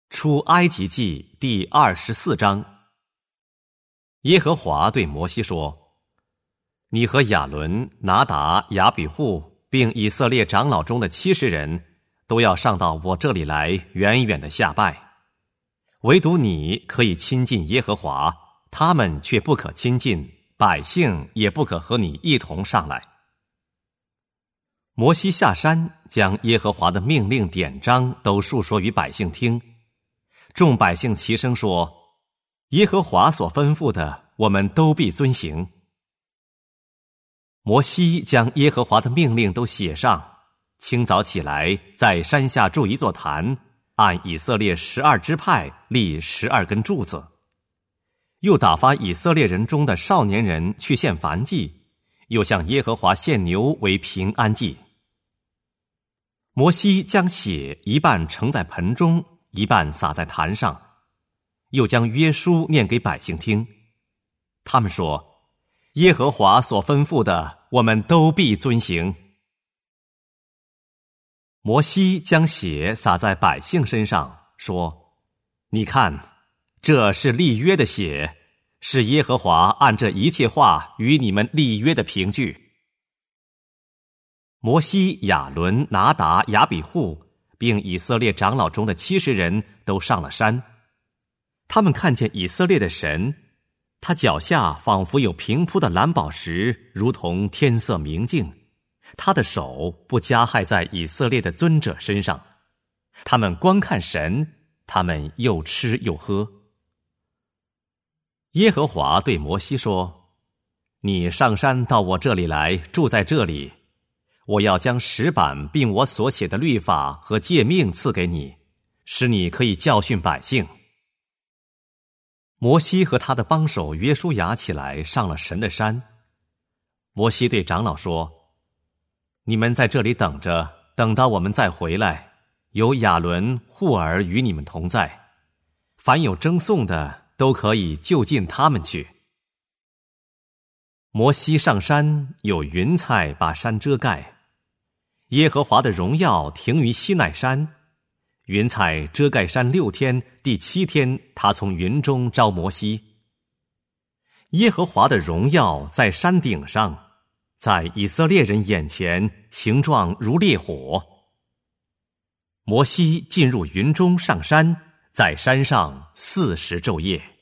出埃及记第24章。耶和华对摩西说：你和亚伦、拿达、亚比户并以色列长老中的70人都要上到我这里来，远远的下拜。唯独你可以亲近耶和华，他们却不可亲近，百姓也不可和你一同上来。摩西下山，将耶和华的命令典章都述说于百姓听。众百姓齐声说：耶和华所吩咐的，我们都必遵行。摩西将耶和华的命令都写上，清早起来，在山下筑一座坛，按以色列12支派立12根柱子，又打发以色列人中的少年人去献燔祭，又向耶和华献牛为平安祭。摩西将血一半盛在盆中，一半洒在坛上，又将约书念给百姓听。他们说：耶和华所吩咐的，我们都必遵行。摩西将血洒在百姓身上，说：你看，这是立约的血，是耶和华按这一切话与你们立约的凭据。摩西、亚伦、拿达、亚比户并以色列长老中的70人都上了山。他们看见以色列的神，他脚下仿佛有平铺的蓝宝石，如同天色明净。他的手不加害在以色列的尊者身上。他们观看神，他们又吃又喝。耶和华对摩西说：你上山到我这里来，住在这里。我要将石板并我所写的律法和诫命赐给你，使你可以教训百姓。摩西和他的帮手约书亚起来，上了神的山。摩西对长老说：你们在这里等着，等到我们再回来，有亚伦、户尔与你们同在，凡有争讼的都可以就近他们去。摩西上山，有云彩把山遮盖。耶和华的荣耀停于西奈山，云彩遮盖山6天，第7天，他从云中招摩西。耶和华的荣耀在山顶上，在以色列人眼前，形状如烈火。摩西进入云中上山，在山上40昼夜。